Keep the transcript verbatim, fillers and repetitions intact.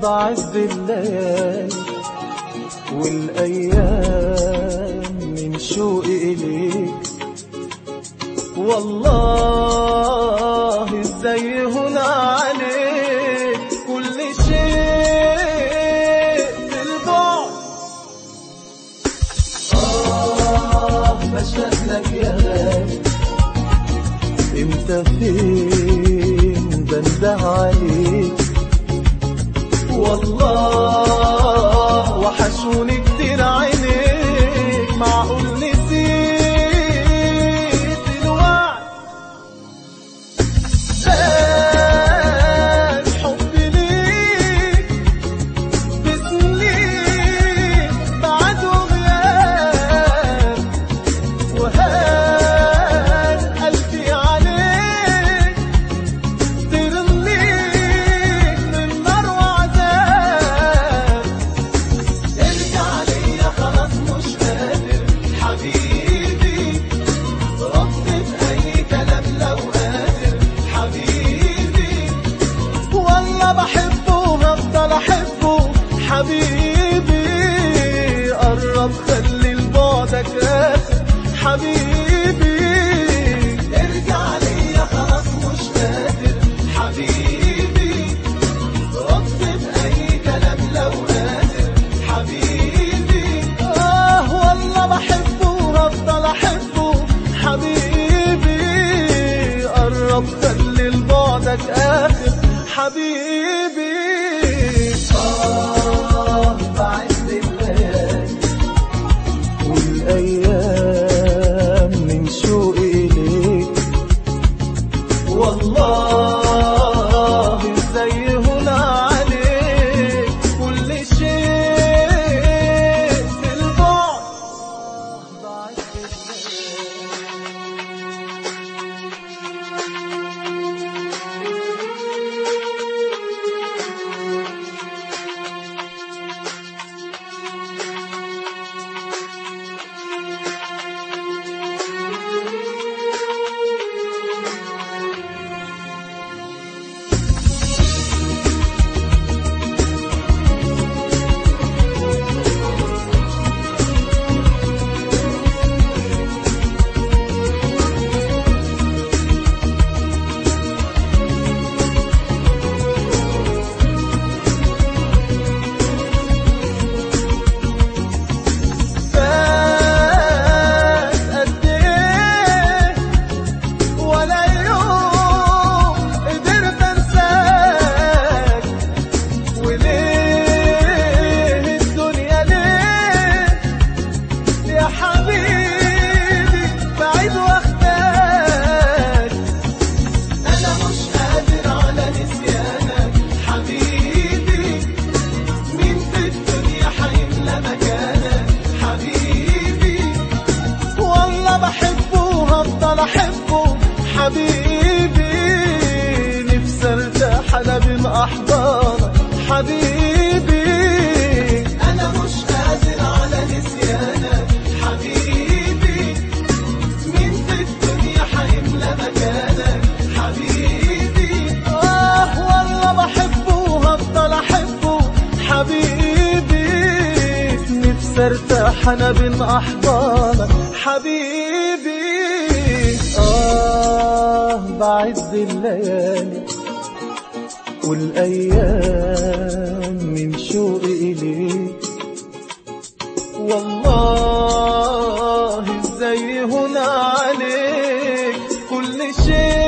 بعد الليالي والأيام من شوقي إليك. والله ازاي هنا عليك كل شيء في البعد. آه بشتاق لك يا غالي، انت فين بنده عليك. والله وحشوني كتير عينيك، معقول نسيت الوعد. زاد حبي ليك بسنين بعد وغياب، وهان قلبي عليك ترميك من نار وعذاب. ارجع ليا خلاص مش قادر حبيبي، رد بأي كلام لو قادر حبيبي. والله بحبه وهفضل احبه حبيبي، قرب خلي لبعدك آخر حبيبي. ارجع ليا خلاص مش قادر حبيبي، رد بأي كلام لو قادر حبيبي. آه والله بحبه وهفضل أحبه حبيبي، قرب خلي لبعدك آخر حبيبي. آه بعد الليالي والأيام من شوقي إليك. والله ازاي هنا عليك كل شيء في البعد. بعد حبيبي، نفسي ارتاح انا بين احضانك حبيبي. انا مش قادر على نسيانك حبيبي، مين في الدنيا حيملى مكانك حبيبي. اه والله بحبه وهفضل احبه حبيبي، نفسي ارتاح انا بين احضانك حبيبي. آه بعد الليالي والأيام من شوقي إليك. والله ازاي هنا عليك كل شيء